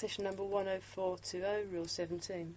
session number 10420, rule 17.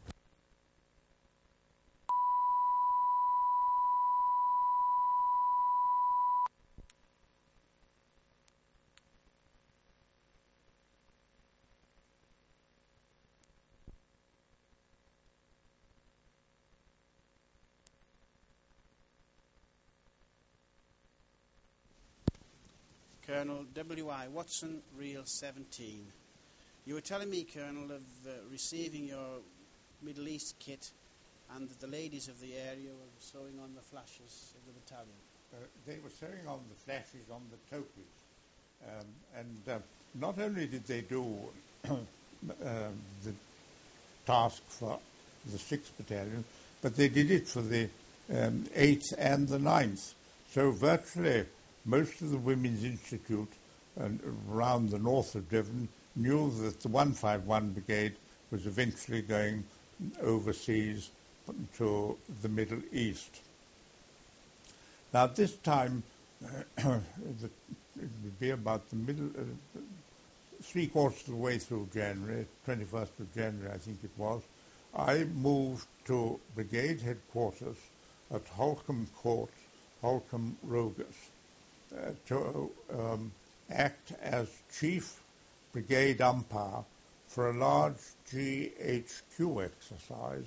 Colonel W.I. Watson, Reel 17. You were telling me, Colonel, of receiving your Middle East kit and that the ladies of the area were sewing on the flashes of the battalion. They were sewing on the flashes on the topies. And not only did they do the task for the 6th Battalion, but they did it for the 8th and the 9th. So virtually most of the Women's Institute around the north of Devon knew that the 151 Brigade was eventually going overseas to the Middle East. Now at this time, it would be about the middle, 3/4 of the way through January, 21st of January I think it was, I moved to Brigade Headquarters at Holcombe Court, Holcombe Rogus, to act as Chief Brigade Umpire for a large GHQ exercise.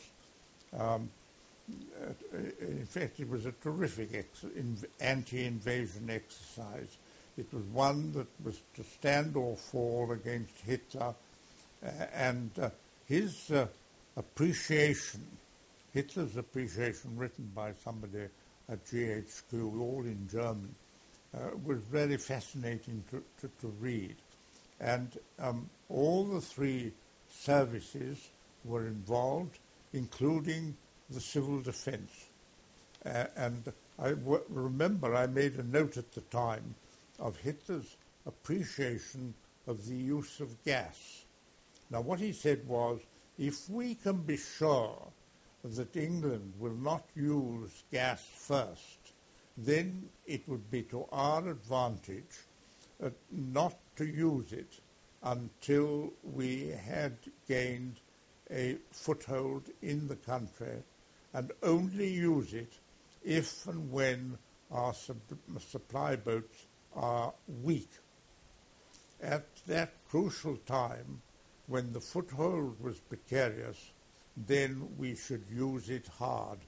In fact, it was a terrific anti-invasion exercise. It was one that was to stand or fall against Hitler, and his appreciation, Hitler's appreciation, written by somebody at GHQ, all in German, was very fascinating to read. And all the three services were involved, including the civil defense. And I remember I made a note at the time of Hitler's appreciation of the use of gas. Now what he said was, if we can be sure that England will not use gas first, then it would be to our advantage not to use it until we had gained a foothold in the country, and only use it if and when our supply boats are weak. At that crucial time, when the foothold was precarious, then we should use it hard.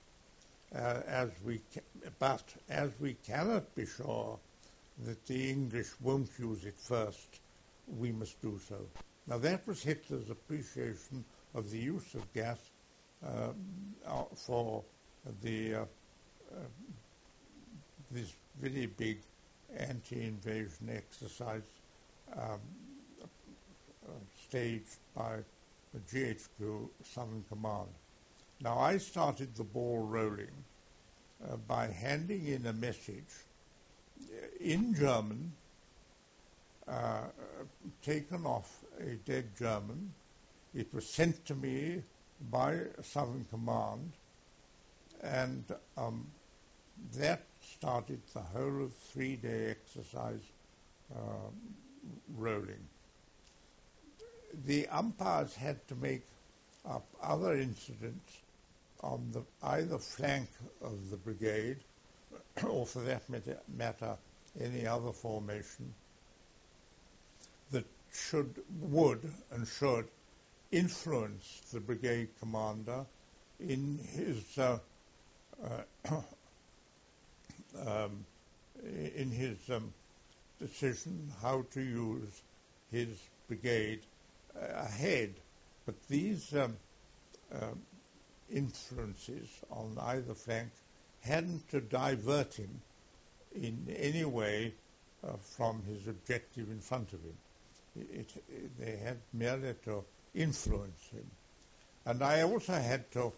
But as we cannot be sure that the English won't use it first, we must do so. Now that was Hitler's appreciation of the use of gas for the this very big anti-invasion exercise staged by the GHQ Southern Command. Now I started the ball rolling by handing in a message in German, taken off a dead German. It was sent to me by Southern Command, and that started the whole of 3-day exercise rolling. The umpires had to make up other incidents on the either flank of the brigade, or for that matter, any other formation that would influence the brigade commander in his decision how to use his brigade ahead. But these influences on either flank hadn't to divert him in any way from his objective in front of him. They had merely to influence him. And I also had to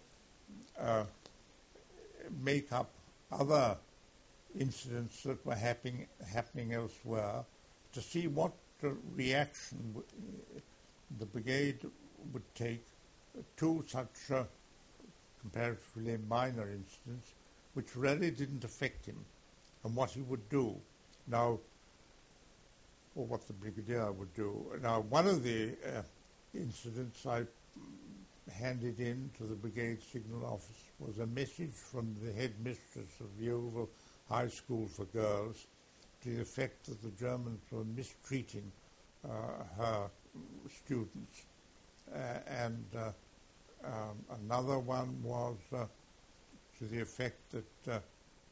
make up other incidents that were happening elsewhere to see what reaction the brigade would take to such comparatively minor incidents which really didn't affect him, and what he would do. Now, or what the brigadier would do. Now, one of the incidents I handed in to the brigade signal office was a message from the headmistress of Yeovil High School for Girls to the effect that the Germans were mistreating her students. And another one was to the effect that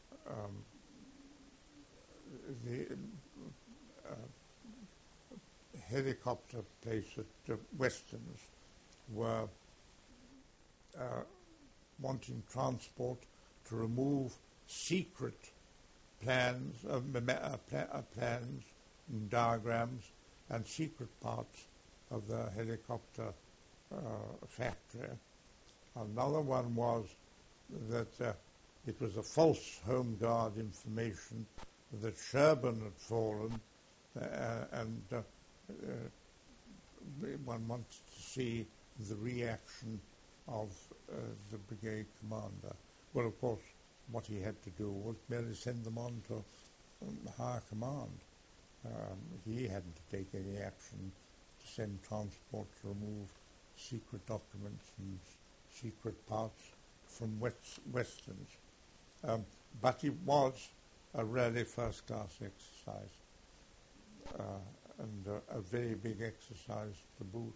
the helicopter place at Westerns were wanting transport to remove secret plans, plans and diagrams and secret parts of the helicopter factory. Another one was that it was a false Home Guard information that Sherborne had fallen, and one wants to see the reaction of the brigade commander. Well, of course, what he had to do was merely send them on to higher command. He hadn't to take any action to send transport to remove secret documents and secret parts from Westerns. But it was a really first-class exercise, and a very big exercise to boot.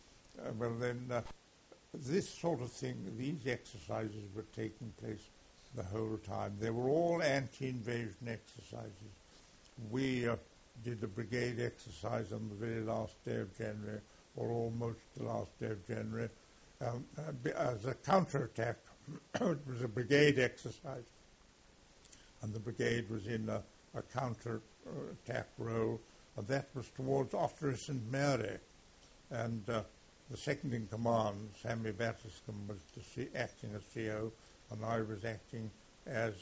This sort of thing, these exercises were taking place the whole time. They were all anti-invasion exercises. We did the brigade exercise on the very last day of January, or almost the last day of January, as a counterattack. It was a brigade exercise, and the brigade was in a counter-attack role, and that was towards Ottery St Mary. And the second in command, Sammy Batterscombe, was acting as CO, and I was acting as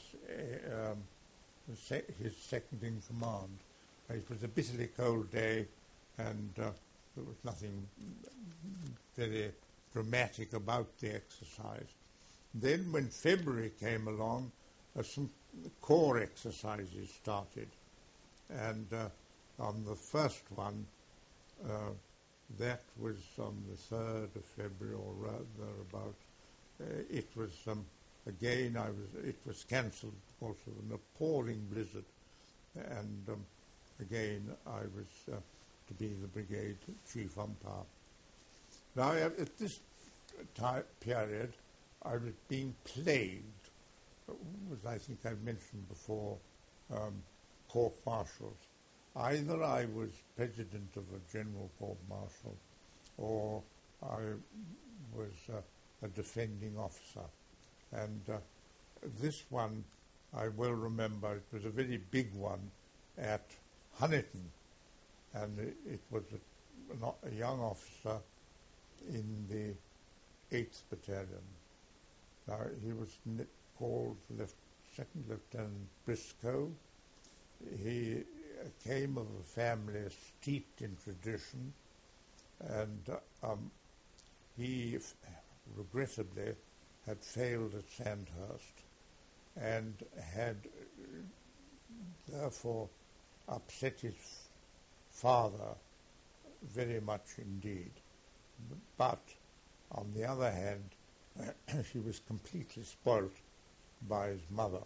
his second in command. It was a bitterly cold day, and there was nothing very dramatic about the exercise. Then when February came along, some corps exercises started, and on the first one, that was on the 3rd of February or rather about, it was again it was cancelled because of an appalling blizzard, and again I was to be the brigade chief umpire. Now at this period I was being plagued, as I think I've mentioned before, court martials. Either I was president of a general court martial, or I was a defending officer. And this one, I will remember, it was a very big one at Honiton, and it was a young officer in the 8th Battalion. Now, he was called Second Lieutenant Briscoe. He came of a family steeped in tradition, and he regrettably had failed at Sandhurst and had therefore upset his father very much indeed. But on the other hand, he was completely spoilt by his mother.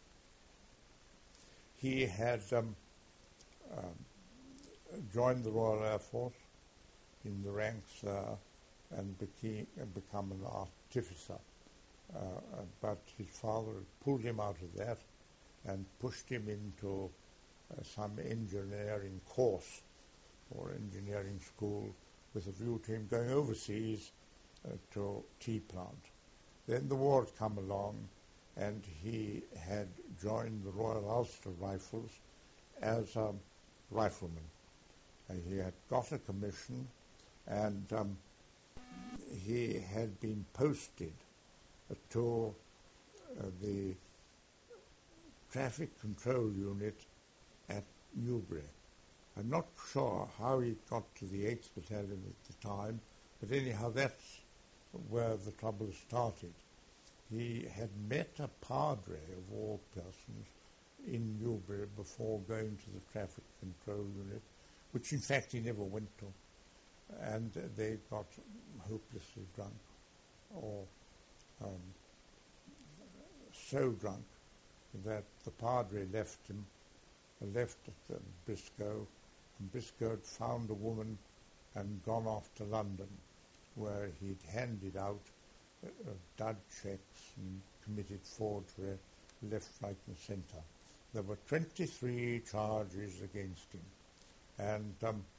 He had joined the Royal Air Force in the ranks there and become an artificer. But his father had pulled him out of that and pushed him into some engineering course or engineering school with a view to him going overseas to tea plant. Then the war had come along, and he had joined the Royal Ulster Rifles as a rifleman. He had got a commission, and he had been posted to the traffic control unit at Newbury. I'm not sure how he got to the 8th Battalion at the time, but anyhow that's where the trouble started. He had met a padre, of all persons, in Newbury before going to the traffic control unit, which in fact he never went to. and they got hopelessly drunk, or so drunk that the padre left at Briscoe, and Briscoe had found a woman and gone off to London, where he'd handed out dud checks and committed forgery left, right and centre. There were 23 charges against him, and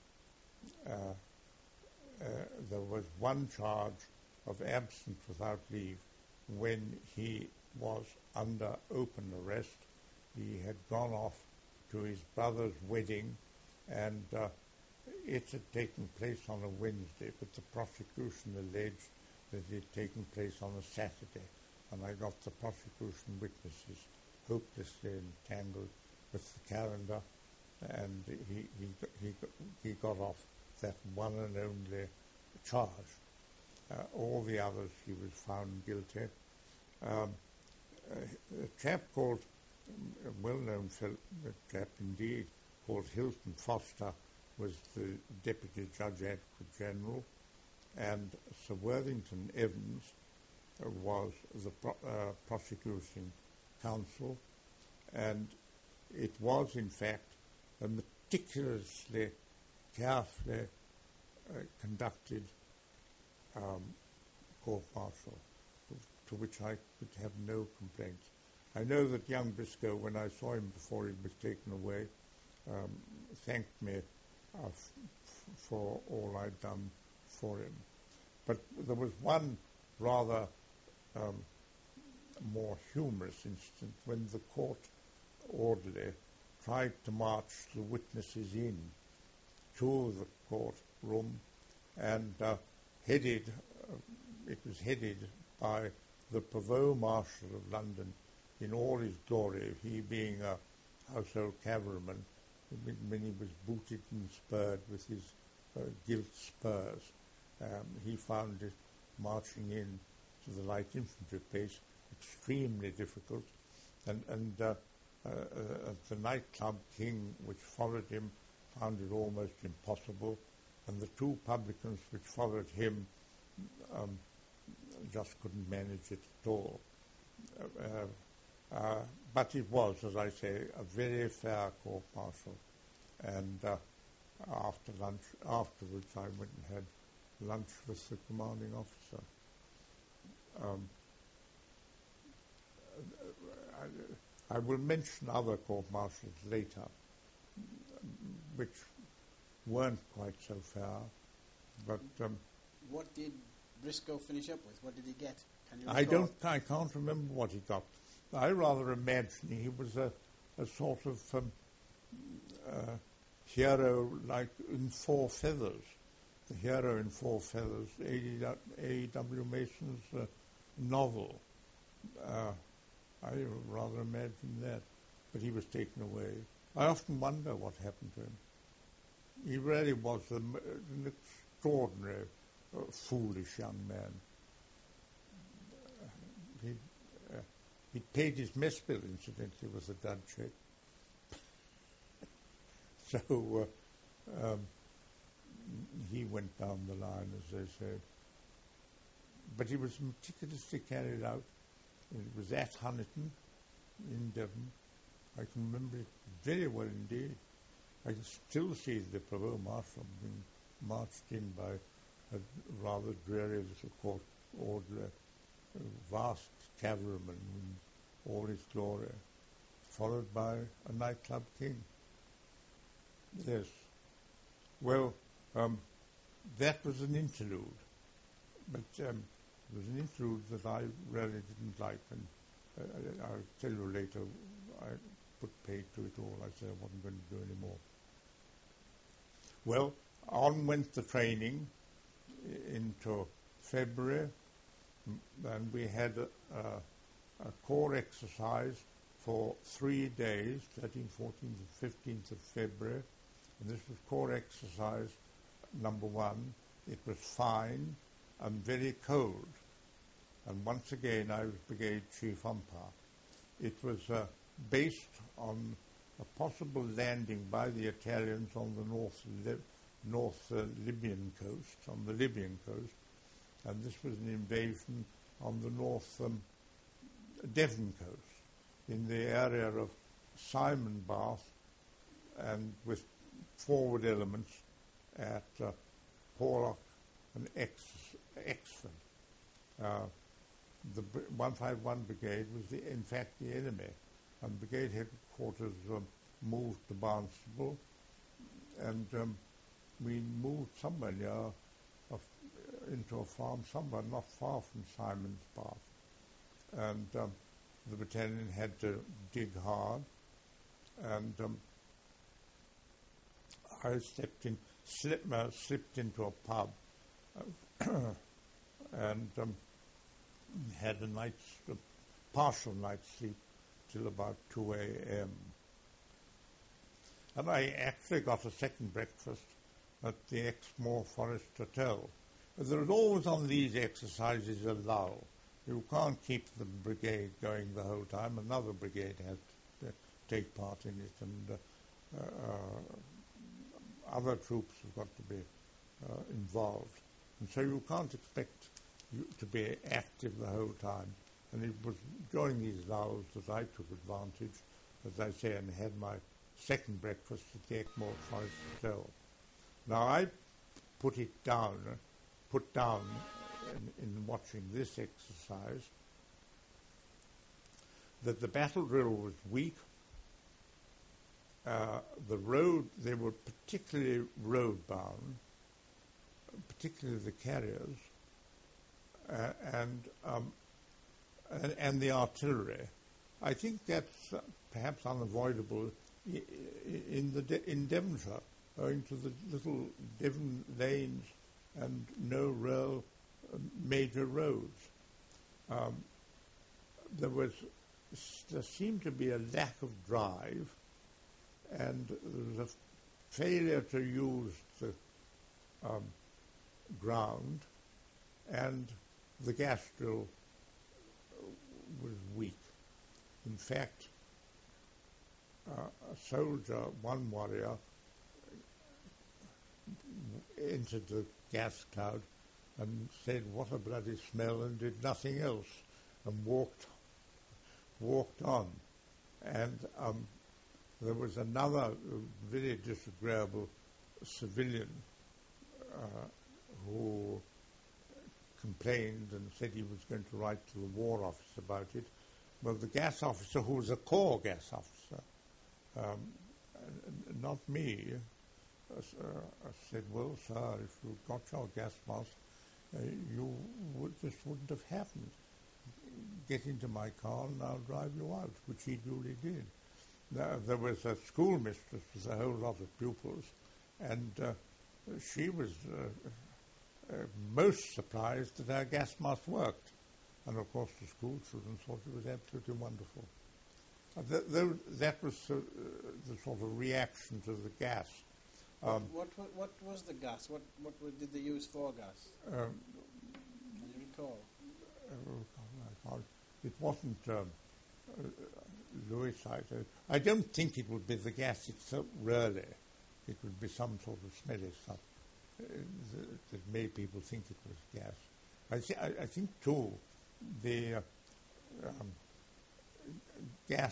there was one charge of absence without leave when he was under open arrest. He had gone off to his brother's wedding, and it had taken place on a Wednesday, but the prosecution alleged that it had taken place on a Saturday, and I got the prosecution witnesses hopelessly entangled with the calendar, and he got off that one and only charge. All the others he was found guilty. A chap called, a well-known chap indeed, called Hilton Foster, was the Deputy Judge Advocate General, and Sir Worthington Evans was the prosecuting counsel, and it was in fact a meticulously, carefully conducted court-martial, to which I could have no complaints. I know that young Briscoe, when I saw him before he was taken away, thanked me for all I'd done for him. But there was one rather more humorous incident when the court orderly tried to march the witnesses in to the courtroom, and it was headed by the Provost Marshal of London in all his glory, he being a household cavalryman, when he was booted and spurred with his gilt spurs. He found it marching in to the light infantry place extremely difficult, and the nightclub king which followed him found it almost impossible, and the two publicans which followed him just couldn't manage it at all. But it was, as I say, a very fair court-martial, and afterwards I went and had lunch with the commanding officer. I will mention other court-martials later, which weren't quite so fair, but what did Briscoe finish up with? What did he get? Can you recall? I can't remember what he got. I rather imagine he was a sort of hero like in Four Feathers, the hero in Four Feathers, A.W. Mason's novel. I rather imagine that, but he was taken away. I often wonder what happened to him. He really was an extraordinary, foolish young man. He paid his mess bill, incidentally, with a dud check. So he went down the line, as they say. But he was meticulously carried out. It was at Honiton in Devon. I can remember it very well indeed. I can still see the Provost Marshal being marched in by a rather dreary little court orderly, a vast cavalryman in all his glory, followed by a nightclub king. Yes. Well, that was an interlude, but it was an interlude that I really didn't like, and I'll tell you later, I put paid to it all. I said I wasn't going to do any more. Well, on went the training into February, and we had a corps exercise for 3 days, 13th, 14th, and 15th of February, and this was corps exercise number 1. It was fine and very cold, and once again I was brigade chief umpire. It was based on a possible landing by the Italians on the North Libyan coast, on the Libyan coast, and this was an invasion on the North Devon coast, in the area of Simon Bath, and with forward elements at Porlock and Exford. The 151 Brigade was, in fact, the enemy, and brigade headquarters moved to Barnstable, and we moved somewhere near into a farm somewhere not far from Simon's Bath, and the battalion had to dig hard, and I slipped into a pub and had a partial night's sleep till about 2 a.m. And I actually got a second breakfast at the Exmoor Forest Hotel. There is always on these exercises a lull. You can't keep the brigade going the whole time. Another brigade has to take part in it, and other troops have got to be involved. And so you can't expect you to be active the whole time. And it was during these lulls that I took advantage, as I say, and had my second breakfast at the Exmoor Forest Hotel. Now I put down in watching this exercise that the battle drill was weak. They were particularly road bound, particularly the carriers, and the artillery. I think that's perhaps unavoidable in Devonshire, owing to the little Devon lanes and no real major roads. There seemed to be a lack of drive, and there was a failure to use the ground, and the gas drill was weak. In fact, a soldier, one warrior, entered the gas cloud and said, "What a bloody smell," and did nothing else, and walked on. And there was another very disagreeable civilian who complained and said he was going to write to the War Office about it. Well, the gas officer, who was a corps gas officer, not me, said, "Well, sir, if you got your gas mask, this wouldn't have happened. Get into my car and I'll drive you out," which he duly did. There was a schoolmistress with a whole lot of pupils, and she was most surprised that our gas mask worked. And of course the school children thought it was absolutely wonderful. That was the sort of reaction to the gas. What was the gas? What did they use for gas? Can you recall? It wasn't Lewisite. I don't think it would be the gas itself, really. It would be some sort of smelly stuff that made people think it was gas. I think, too, the gas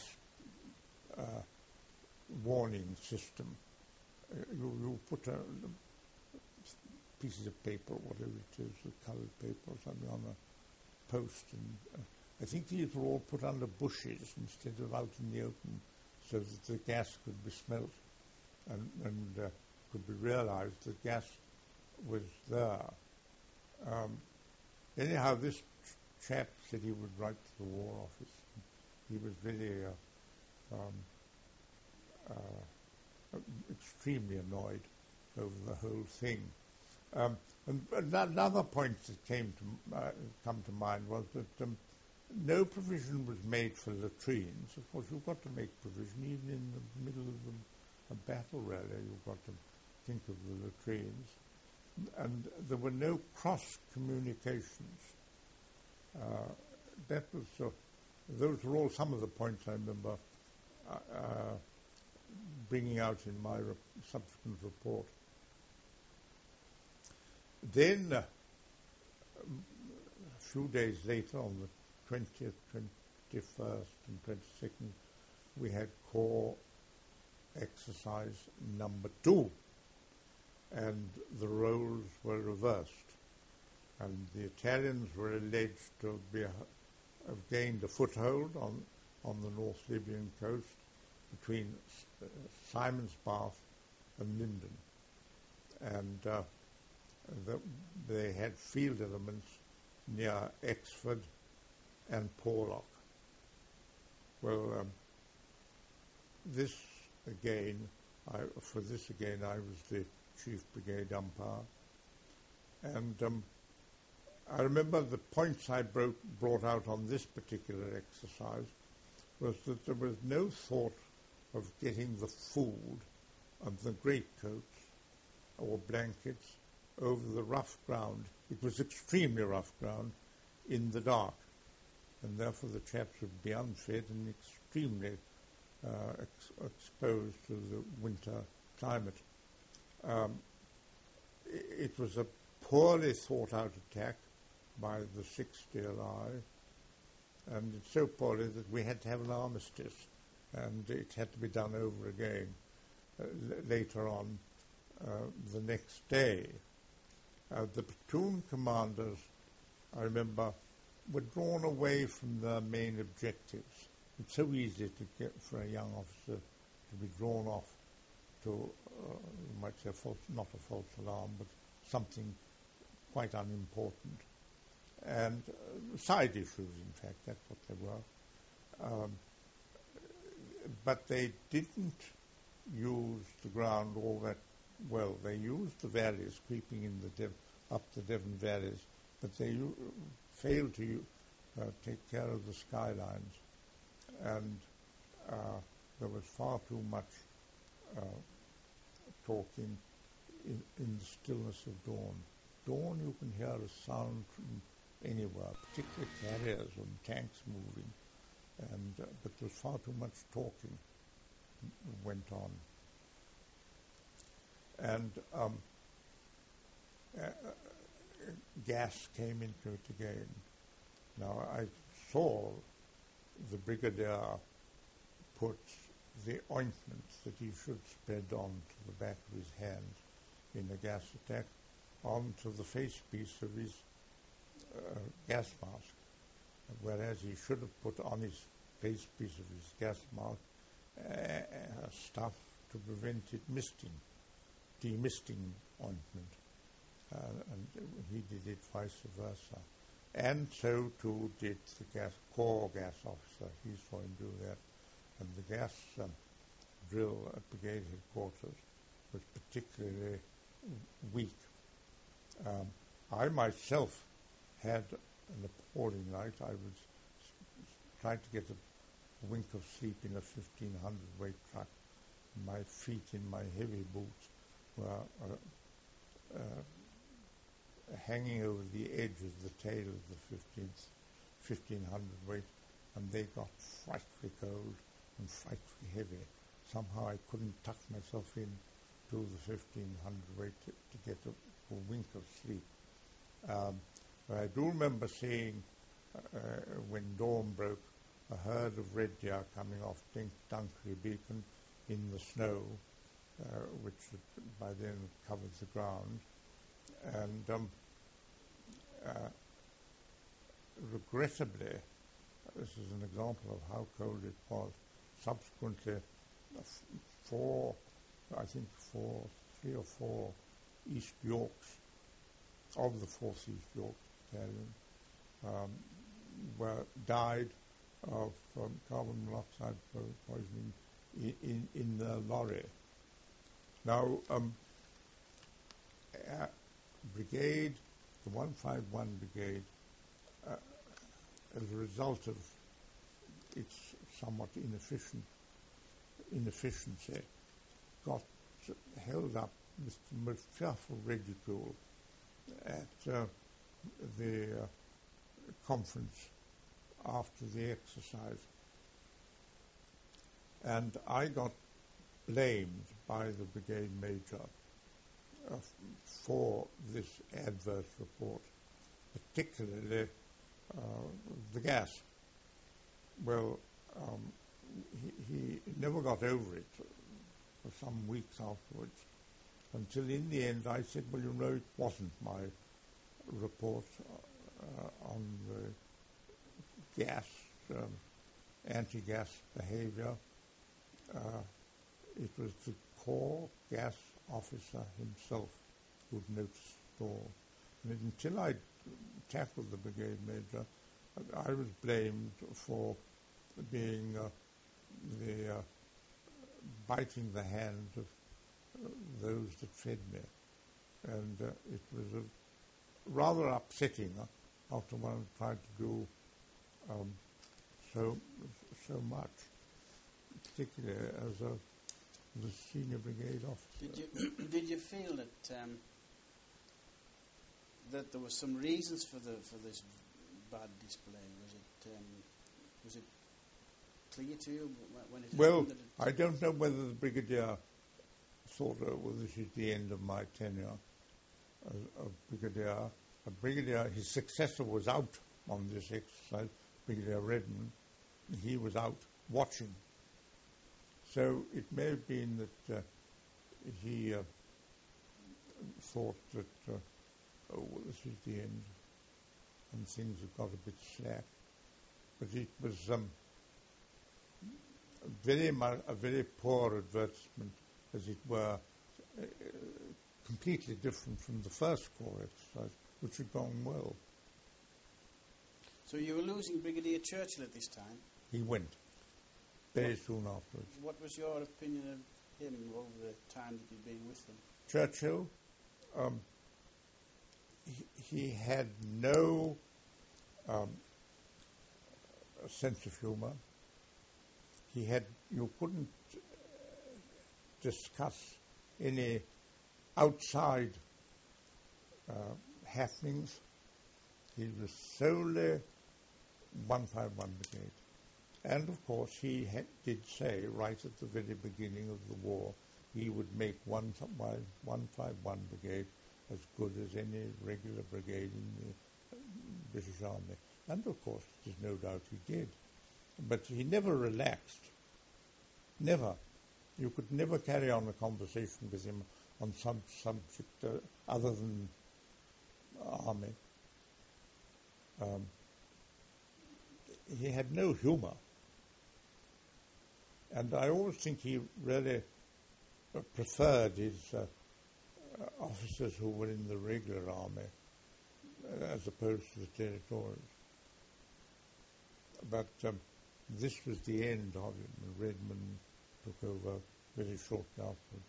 warning system, you put pieces of paper, whatever it is, a coloured paper or something, on a post, and I think these were all put under bushes instead of out in the open, so that the gas could be smelt and could be realised that gas was there. Anyhow, this chap said he would write to the War Office. He was really extremely annoyed over the whole thing. And another point that come to mind was that no provision was made for latrines. Of course, you've got to make provision even in the middle of a battle. Really, you've got to think of the latrines. And there were no cross communications. Those were all some of the points I remember bringing out in my subsequent report. Then, a few days later, on the 20th, 21st, and 22nd, we had Corps exercise number 2, and the roles were reversed. And the Italians were alleged to have gained a foothold on the North Libyan coast between Simon's Bath and Linden. And they had field elements near Exford and Porlock. Well, this again, I was the chief brigade umpire. And I remember the points I brought out on this particular exercise was that there was no thought of getting the food and the greatcoats or blankets over the rough ground. It was extremely rough ground in the dark, and therefore the chaps would be unfed and extremely exposed to the winter climate. It was a poorly thought out attack by the 6th DLI, and it's so poorly that we had to have an armistice, and it had to be done over again later on the next day. The platoon commanders, I remember, were drawn away from their main objectives. It's so easy to get for a young officer to be drawn off to, you might say, not a false alarm, but something quite unimportant. And side issues, in fact, that's what they were. But they didn't use the ground all that well. They used the valleys, creeping in up the Devon valleys, but they failed to take care of the skylines. And there was far too much talking in the stillness of dawn. Dawn, you can hear a sound from anywhere, particularly carriers and tanks moving, but there was far too much talking went on. And gas came into it again. Now, I saw the brigadier put the ointment that he should spread onto the back of his hands in a gas attack onto the facepiece of his gas mask, whereas he should have put on his facepiece of his gas mask stuff to prevent it demisting ointment, and he did it vice versa. And so too did the Corps gas officer. He saw him do that, and the gas drill at brigade headquarters was particularly weak. I myself had an appalling night. I was trying to get a wink of sleep in a 1,500 weight truck. My feet in my heavy boots were hanging over the edge of the tail of the 1,500 weight, and they got frightfully cold and frightfully heavy. Somehow I couldn't tuck myself in to the 1,500 weight to get a wink of sleep. But I do remember seeing, when dawn broke, a herd of red deer coming off Dunkley Beacon in the snow, which by then covered the ground. And regrettably, this is an example of how cold it was. Subsequently, three or four East Yorks of the 4th East York Battalion died of carbon monoxide poisoning in the lorry. Now, brigade, the 151 Brigade, as a result of its somewhat inefficiency, got held up with the most fearful ridicule at the conference after the exercise. And I got blamed by the brigade major for this adverse report, particularly the gas. Well, he never got over it for some weeks afterwards, until in the end I said, well, you know, it wasn't my report on the gas, anti-gas behavior. It was the Corps gas officer himself who'd noticed it all. And until I tackled the brigade major, I was blamed for being biting the hand of those that fed me. And it was rather upsetting after one tried to do so much, particularly as the senior brigade officer. Did you feel that that there were some reasons for this bad display? Was it clear to you when it happened? I don't know whether the brigadier thought, well, this is the end of my tenure as a brigadier. His successor was out on this exercise, Brigadier Redmond. He was out watching. So it may have been that he thought that, oh, well, this is the end, and things have got a bit slack. But it was a very poor advertisement, as it were, completely different from the first Corps exercise, which had gone well. So you were losing Brigadier Churchill at this time? He went very soon afterwards. What was your opinion of him over the time that you'd been with him? Churchill, he had no sense of humour. You couldn't discuss any outside happenings. He was solely 151 Brigade. And of course he did say right at the very beginning of the war he would make 151 Brigade as good as any regular brigade in the British Army. And of course there's no doubt he did. But he never relaxed. Never. You could never carry on a conversation with him on some subject other than army. He had no humour. And I always think he really preferred his officers who were in the regular army as opposed to the territorials. But this was the end of it. Redmond took over very shortly afterwards.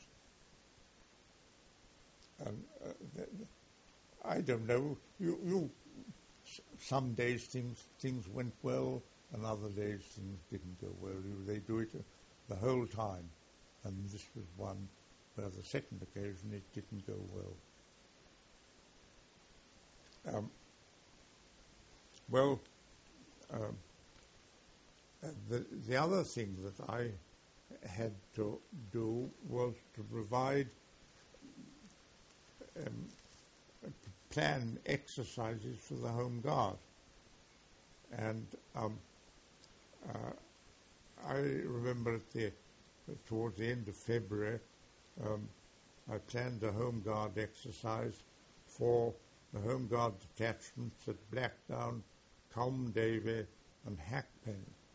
And I don't know. Some days things went well, and other days things didn't go well. They do it the whole time, and this was one where the second occasion it didn't go well. The other thing that I had to do was to provide plan exercises for the Home Guard. And I remember towards the end of February, I planned a Home Guard exercise for the Home Guard detachments at Blackdown, Colm Davey and Hackpen.